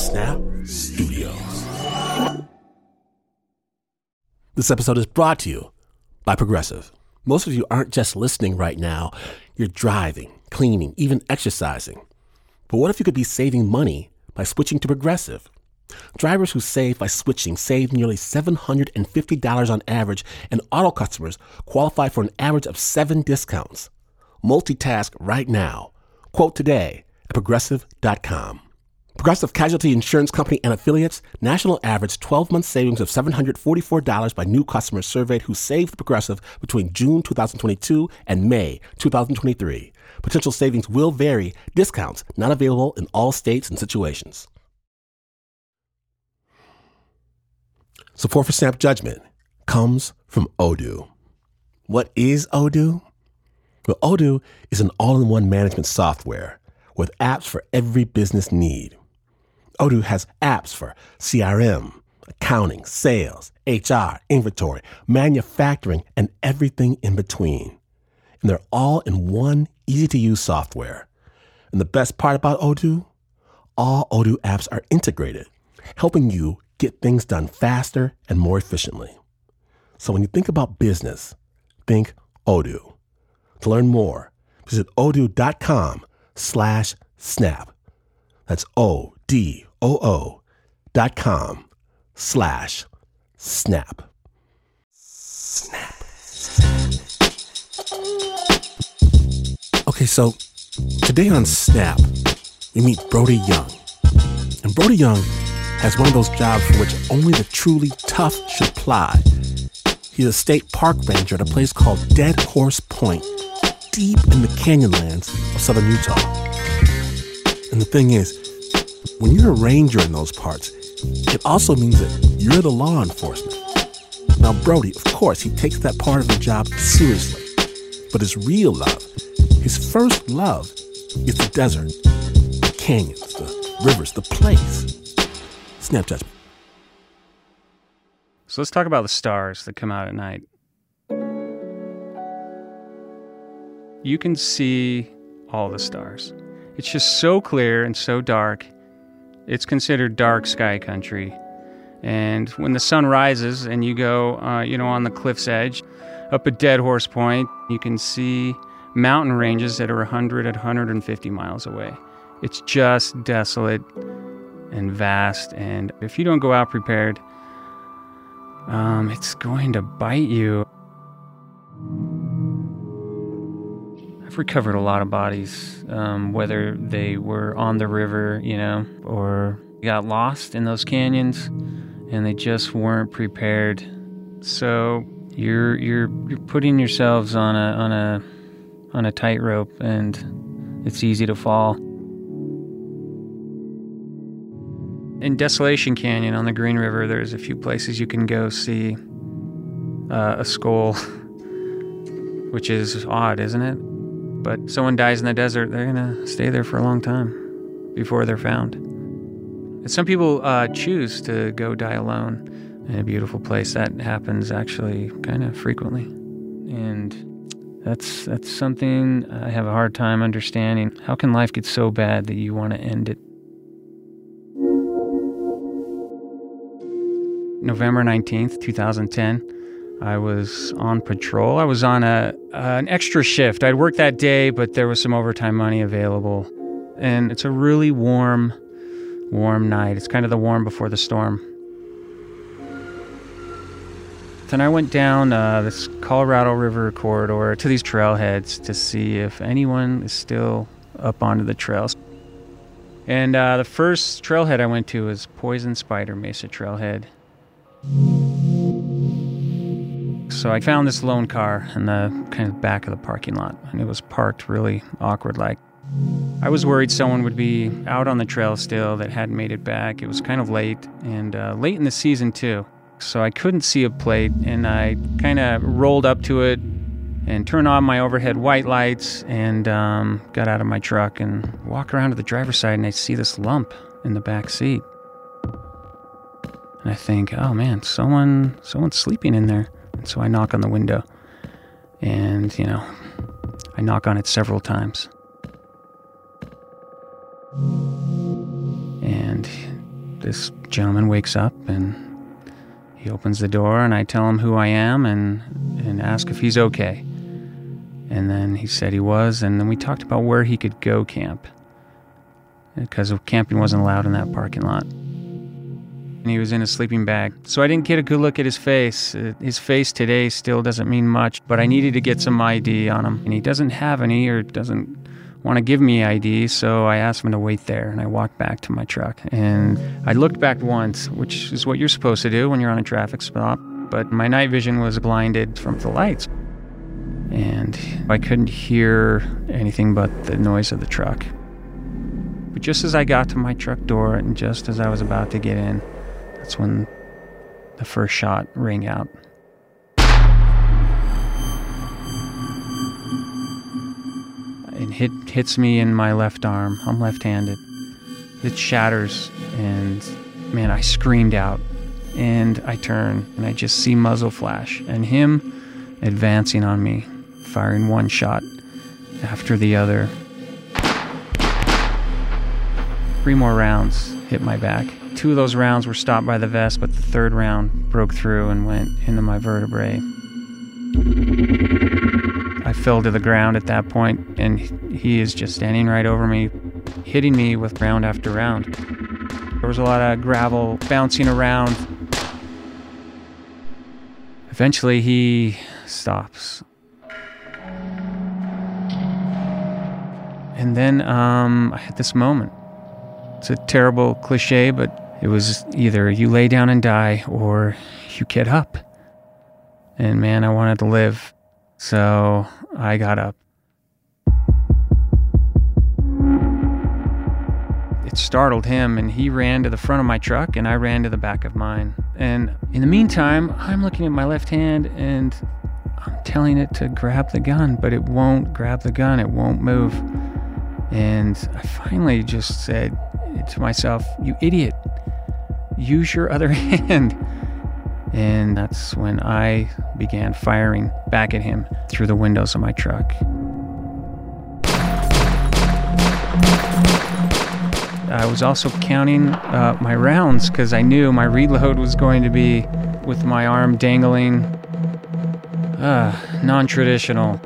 Snap Studios. This episode is brought to you by Progressive. Most of you aren't just listening right now. You're driving, cleaning, even exercising. But what if you could be saving money by switching to Progressive? Drivers who save by switching save nearly $750 on average, and auto customers qualify for an average of 7 discounts. Multitask right now. Quote today at Progressive.com. Progressive Casualty Insurance Company and Affiliates, national average 12-month savings of $744 by new customers surveyed who saved Progressive between June 2022 and May 2023. Potential savings will vary. Discounts not available in all states and situations. Support for Snap Judgment comes from Odoo. What is Odoo? Well, Odoo is an all-in-one management software with apps for every business need. Odoo has apps for CRM, accounting, sales, HR, inventory, manufacturing, and everything in between. And they're all in one easy-to-use software. And the best part about Odoo? All Odoo apps are integrated, helping you get things done faster and more efficiently. So when you think about business, think Odoo. To learn more, visit odoo.com/snap. That's ODOO.com/snap. Snap. Okay, so today on Snap, we meet Brody Young. And Brody Young has one of those jobs for which only the truly tough should apply. He's a state park ranger at a place called Dead Horse Point, deep in the canyonlands of southern Utah. And the thing is, when you're a ranger in those parts, it also means that you're the law enforcement. Now, Brody, of course, he takes that part of the job seriously. But his real love, his first love, is the desert, the canyons, the rivers, the place. Snap Judgment. So let's talk about the stars that come out at night. You can see all the stars. It's just so clear and so dark. It's considered dark sky country. And when the sun rises and you go, on the cliff's edge, up at Dead Horse Point, you can see mountain ranges that are 100 and 150 miles away. It's just desolate and vast. And if you don't go out prepared, it's going to bite you. I've recovered a lot of bodies, whether they were on the river, or got lost in those canyons and they just weren't prepared. So you're putting yourselves on a tightrope, and it's easy to fall. In Desolation Canyon on the Green River, there's a few places you can go see a skull, which is odd, isn't it? But someone dies in the desert, they're going to stay there for a long time before they're found. And some people choose to go die alone in a beautiful place. That happens actually kind of frequently. And that's something I have a hard time understanding. How can life get so bad that you want to end it? November 19th, 2010. I was on patrol. I was on an extra shift. I'd worked that day, but there was some overtime money available. And it's a really warm night. It's kind of the warm before the storm. Then I went down this Colorado River corridor to these trailheads to see if anyone is still up onto the trails. And the first trailhead I went to was Poison Spider Mesa Trailhead. So I found this lone car in the kind of back of the parking lot, and it was parked really awkward-like. I was worried someone would be out on the trail still that hadn't made it back. It was kind of late, and late in the season too. So I couldn't see a plate, and I kind of rolled up to it and turned on my overhead white lights and got out of my truck and walked around to the driver's side, and I see this lump in the back seat. And I think, oh man, someone's sleeping in there. And so I knock on the window, and, I knock on it several times. And this gentleman wakes up and he opens the door, and I tell him who I am and ask if he's okay. And then he said he was, and then we talked about where he could go camp, because camping wasn't allowed in that parking lot. And he was in a sleeping bag. So I didn't get a good look at his face. His face today still doesn't mean much, but I needed to get some ID on him. And he doesn't have any, or doesn't want to give me ID, so I asked him to wait there, and I walked back to my truck. And I looked back once, which is what you're supposed to do when you're on a traffic stop, but my night vision was blinded from the lights. And I couldn't hear anything but the noise of the truck. But just as I got to my truck door, and just as I was about to get in, that's when the first shot rang out. It hits me in my left arm. I'm left-handed. It shatters, and man, I screamed out. And I turn, and I just see muzzle flash, and him advancing on me, firing one shot after the other. 3 more rounds hit my back. 2 of those rounds were stopped by the vest, but the 3rd round broke through and went into my vertebrae. I fell to the ground at that point, and he is just standing right over me, hitting me with round after round. There was a lot of gravel bouncing around. Eventually, he stops. And then I had this moment. It's a terrible cliche, but it was either you lay down and die or you get up. And man, I wanted to live. So I got up. It startled him, and he ran to the front of my truck, and I ran to the back of mine. And in the meantime, I'm looking at my left hand, and I'm telling it to grab the gun, but it won't grab the gun. It won't move. And I finally just said to myself, "You idiot, use your other hand." And that's when I began firing back at him through the windows of my truck. I was also counting my rounds, because I knew my reload was going to be with my arm dangling. Non-traditional.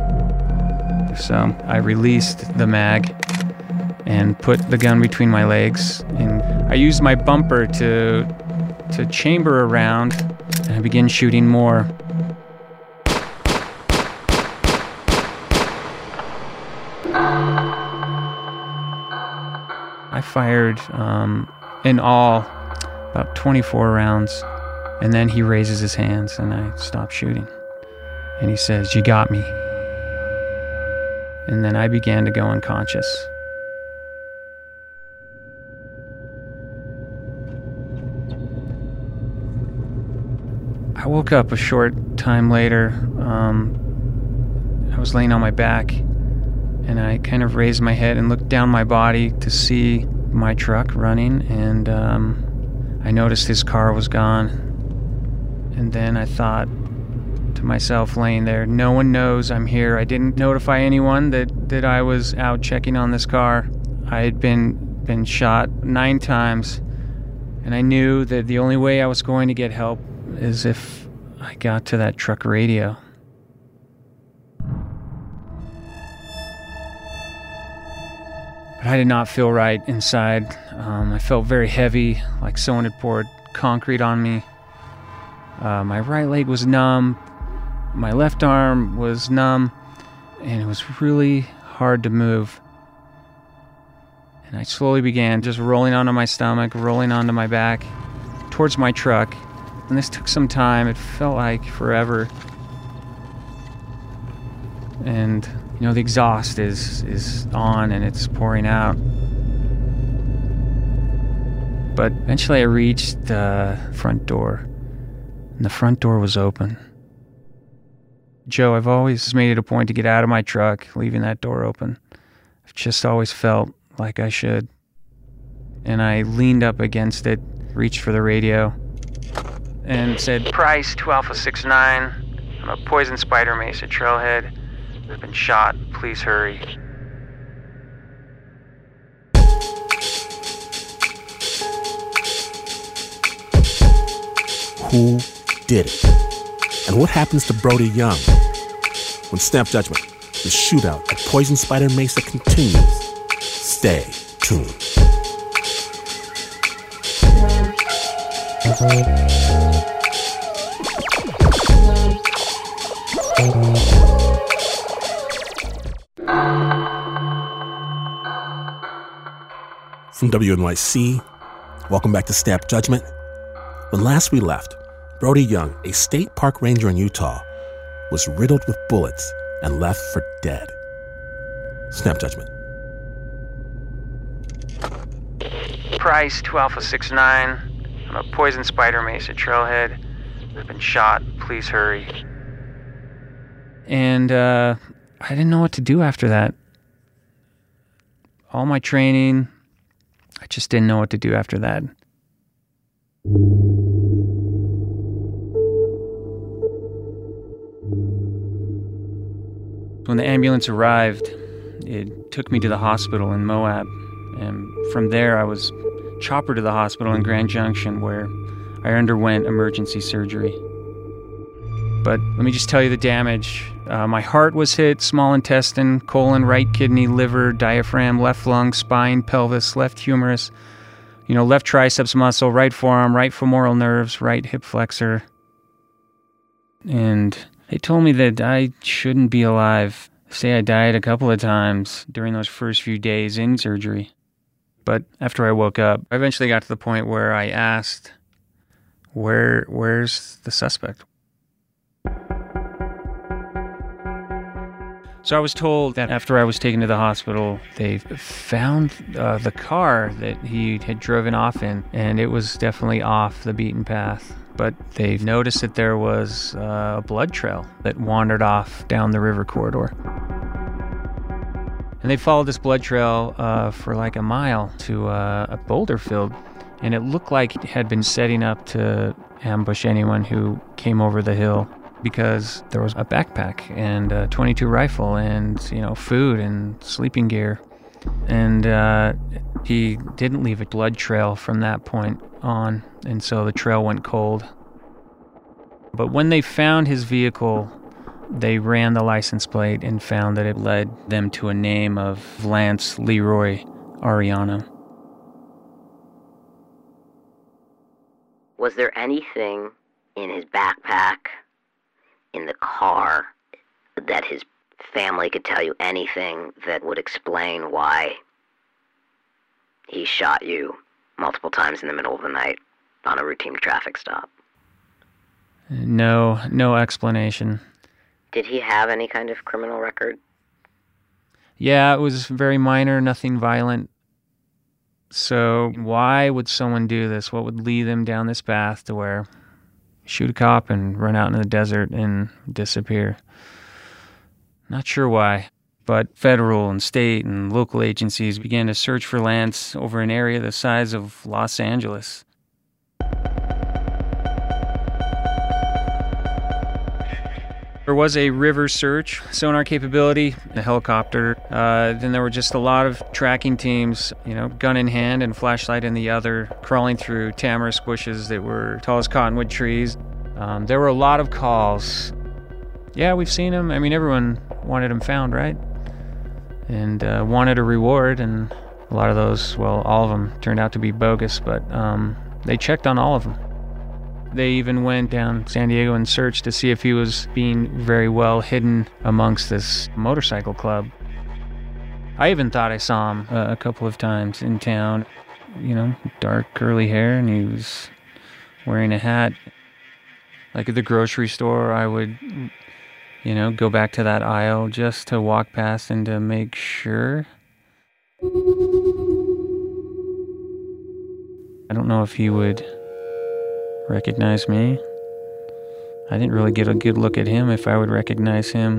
So I released the mag and put the gun between my legs, and I used my bumper to chamber a round, and I began shooting more. I fired in all about 24 rounds, and then he raises his hands, and I stop shooting, and he says, "You got me." And then I began to go unconscious. I woke up a short time later. I was laying on my back, and I kind of raised my head and looked down my body to see my truck running, and I noticed his car was gone. And then I thought to myself, laying there, no one knows I'm here. I didn't notify anyone that I was out checking on this car. I had been shot 9 times, and I knew that the only way I was going to get help is if I got to that truck radio. But I did not feel right inside. I felt very heavy, like someone had poured concrete on me. My right leg was numb. My left arm was numb, and it was really hard to move. And I slowly began just rolling onto my stomach, rolling onto my back, towards my truck. And this took some time. It felt like forever. And, you know, the exhaust is on and it's pouring out. But eventually I reached the front door, and the front door was open. Joe, I've always made it a point to get out of my truck, leaving that door open. I've just always felt like I should. And I leaned up against it, reached for the radio, and said, "Price 2 Alpha 69. I'm a Poison Spider Mesa Trailhead. I've been shot. Please hurry." Who did it? And what happens to Brody Young? When Snap Judgment, the shootout at Poison Spider Mesa continues. Stay tuned. From WNYC, welcome back to Snap Judgment. When last we left, Brody Young, a state park ranger in Utah, was riddled with bullets and left for dead. Snap Judgment. Price 2 Alpha 69. I'm a Poison Spider Mesa trailhead. I've been shot. Please hurry. And I didn't know what to do after that. All my training, I just didn't know what to do after that. When the ambulance arrived, it took me to the hospital in Moab. And from there, I was choppered to the hospital in Grand Junction, where I underwent emergency surgery. But let me just tell you the damage. My heart was hit, small intestine, colon, right kidney, liver, diaphragm, left lung, spine, pelvis, left humerus, left triceps muscle, right forearm, right femoral nerves, right hip flexor. And they told me that I shouldn't be alive. Say I died a couple of times during those first few days in surgery. But after I woke up, I eventually got to the point where I asked, where's the suspect? So I was told that after I was taken to the hospital, they found the car that he had driven off in, and it was definitely off the beaten path. But they noticed that there was a blood trail that wandered off down the river corridor. And they followed this blood trail for like a mile to a boulder field, and it looked like it had been setting up to ambush anyone who came over the hill, because there was a backpack and a .22 rifle and, food and sleeping gear. And he didn't leave a blood trail from that point on, and so the trail went cold. But when they found his vehicle, they ran the license plate and found that it led them to a name of Lance Leroy Ariano. Was there anything in his backpack, in the car, that his family could tell you anything that would explain why he shot you multiple times in the middle of the night on a routine traffic stop? No explanation. Did he have any kind of criminal record? Yeah, it was very minor, nothing violent. So why would someone do this? What would lead them down this path to where shoot a cop and run out into the desert and disappear? Not sure why, but federal and state and local agencies began to search for Lance over an area the size of Los Angeles. There was a river search, sonar capability, a helicopter. Then there were just a lot of tracking teams, gun in hand and flashlight in the other, crawling through tamarisk bushes that were tall as cottonwood trees. There were a lot of calls. Yeah, we've seen him. I mean, everyone wanted him found, right? And wanted a reward, and a lot of those, well, all of them turned out to be bogus, but they checked on all of them. They even went down San Diego and searched to see if he was being very well hidden amongst this motorcycle club. I even thought I saw him a couple of times in town. Dark curly hair, and he was wearing a hat. Like at the grocery store, I would, go back to that aisle just to walk past and to make sure. I don't know if he would recognize me. I didn't really get a good look at him if I would recognize him.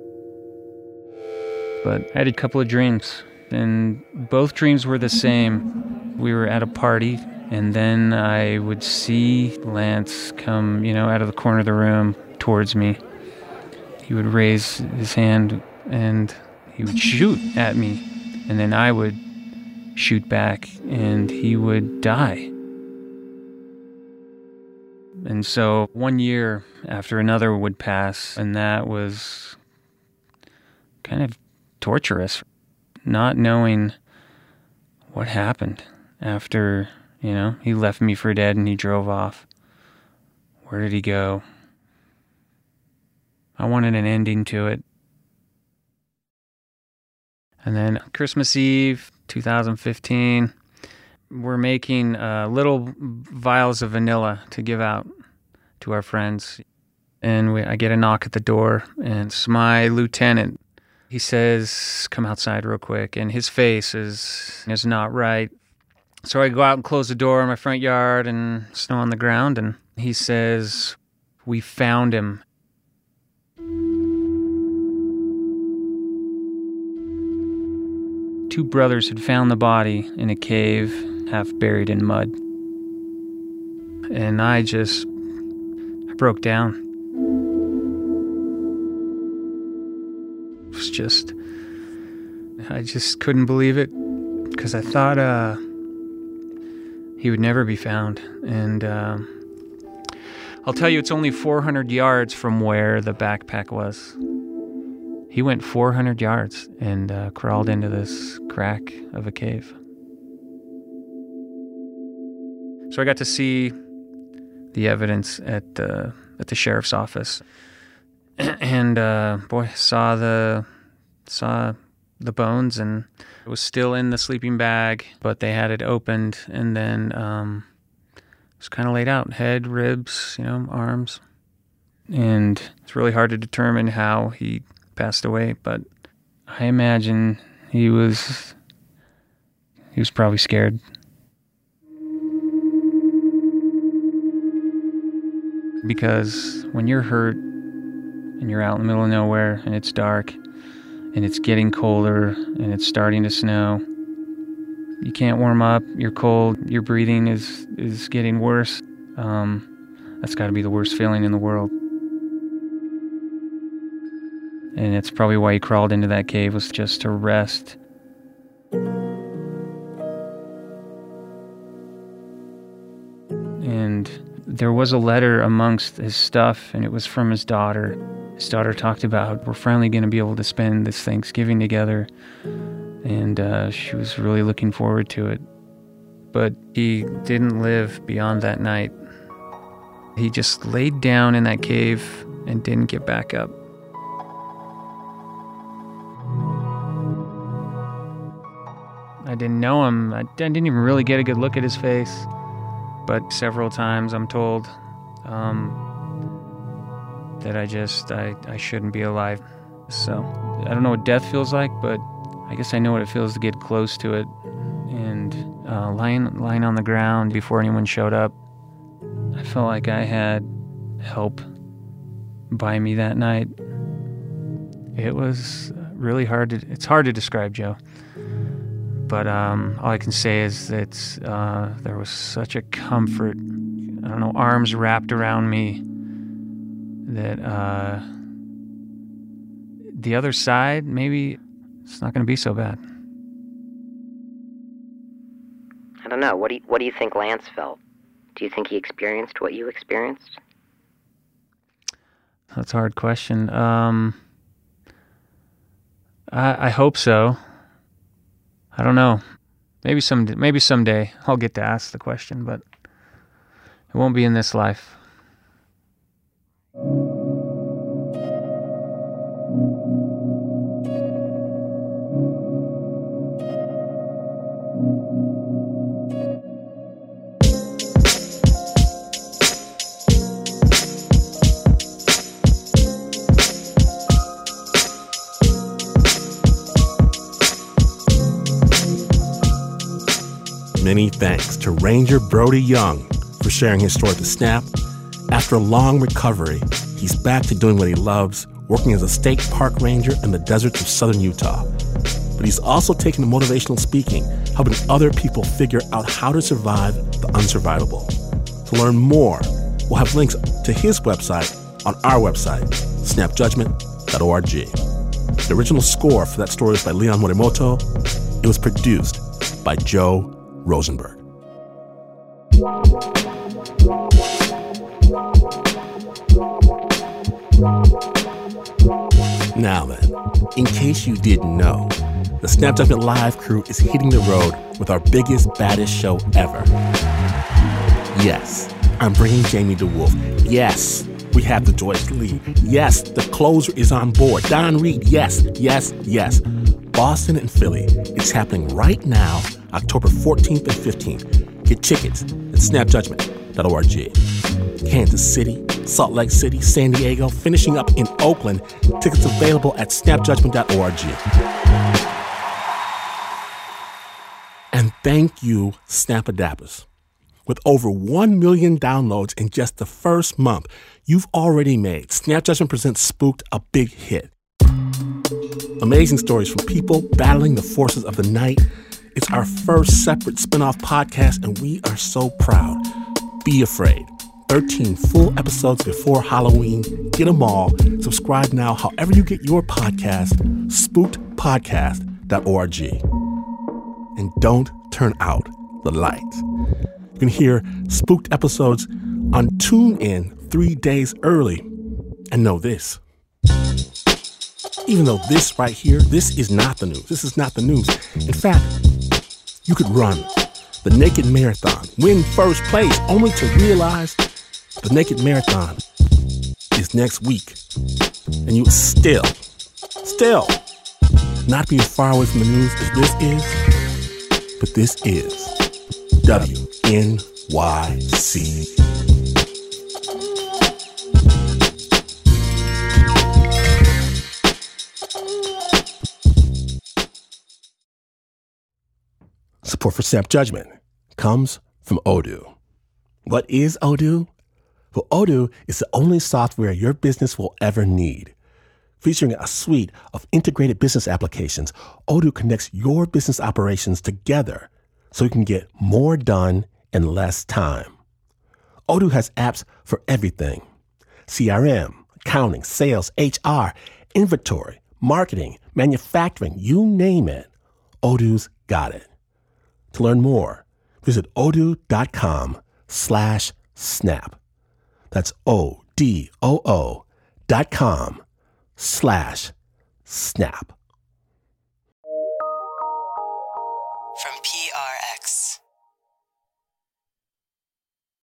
But I had a couple of dreams, and both dreams were the same. We were at a party, and then I would see Lance come, out of the corner of the room towards me. He would raise his hand, and he would shoot at me, and then I would shoot back, and he would die. And so 1 year after another would pass, and that was kind of torturous, not knowing what happened after, he left me for dead and he drove off. Where did he go? I wanted an ending to it. And then Christmas Eve, 2015, we're making little vials of vanilla to give out to our friends. And I get a knock at the door, and it's my lieutenant. He says, come outside real quick. And his face is not right. So I go out and close the door in my front yard, and snow on the ground. And he says, we found him. Two brothers had found the body in a cave, half buried in mud. And I broke down. I just couldn't believe it, because I thought he would never be found. And I'll tell you, it's only 400 yards from where the backpack was. He went 400 yards and crawled into this crack of a cave. So I got to see the evidence at the sheriff's office, and saw the bones, and it was still in the sleeping bag, but they had it opened, and then it was kind of laid out: head, ribs, arms, and it's really hard to determine how he passed away, but I imagine he was probably scared. Because when you're hurt and you're out in the middle of nowhere and it's dark and it's getting colder and it's starting to snow, you can't warm up, you're cold, your breathing is getting worse. That's got to be the worst feeling in the world. And it's probably why he crawled into that cave, was just to rest. And there was a letter amongst his stuff, and it was from his daughter. His daughter talked about, we're finally going to be able to spend this Thanksgiving together. And she was really looking forward to it. But he didn't live beyond that night. He just laid down in that cave and didn't get back up. I didn't know him. I didn't even really get a good look at his face. But several times I'm told that I shouldn't be alive. So I don't know what death feels like, but I guess I know what it feels to get close to it. And lying on the ground before anyone showed up, I felt like I had help by me that night. It was really it's hard to describe, Joe. But all I can say is that there was such a comfort, arms wrapped around me, that the other side, maybe it's not going to be so bad. I don't know. What do you think Lance felt? Do you think he experienced what you experienced? That's a hard question. I hope so. I don't know. Maybe someday I'll get to ask the question, but it won't be in this life. Many thanks to Ranger Brody Young for sharing his story to Snap. After a long recovery, he's back to doing what he loves, working as a state park ranger in the deserts of southern Utah. But he's also taken to motivational speaking, helping other people figure out how to survive the unsurvivable. To learn more, we'll have links to his website on our website, snapjudgment.org. The original score for that story was by Leon Morimoto. It was produced by Joe Rosenberg. Now then, in case you didn't know, the Snap Judgment Live crew is hitting the road with our biggest, baddest show ever. Yes, I'm bringing Jamie DeWolf. Yes, we have the Joyce Lee. Yes, the closer is on board. Don Reed. Yes, yes, yes. Boston and Philly. It's happening right now, October 14th and 15th. Get tickets at snapjudgment.org. Kansas City, Salt Lake City, San Diego, finishing up in Oakland. Tickets available at snapjudgment.org. And thank you, Snap-A-Dappers. With over 1 million downloads in just the first month, you've already made Snap Judgment Presents Spooked a big hit. Amazing stories from people battling the forces of the night. It's our first separate spin-off podcast, and we are so proud. Be Afraid. 13 full episodes before Halloween. Get them all. Subscribe now however you get your podcast, spookedpodcast.org. And don't turn out the lights. You can hear Spooked episodes on TuneIn 3 days early. And know this. Even though this right here, this is not the news. This is not the news. In fact, you could run the Naked Marathon, win first place, only to realize the Naked Marathon is next week. And you still not being far away from the news as this is, but this is WNYC. Support for Snap Judgment comes from Odoo. What is Odoo? Well, Odoo is the only software your business will ever need. Featuring a suite of integrated business applications, Odoo connects your business operations together so you can get more done in less time. Odoo has apps for everything: CRM, accounting, sales, HR, inventory, marketing, manufacturing, you name it. Odoo's got it. To learn more, visit odoo.com/snap. That's ODOO.com/snap.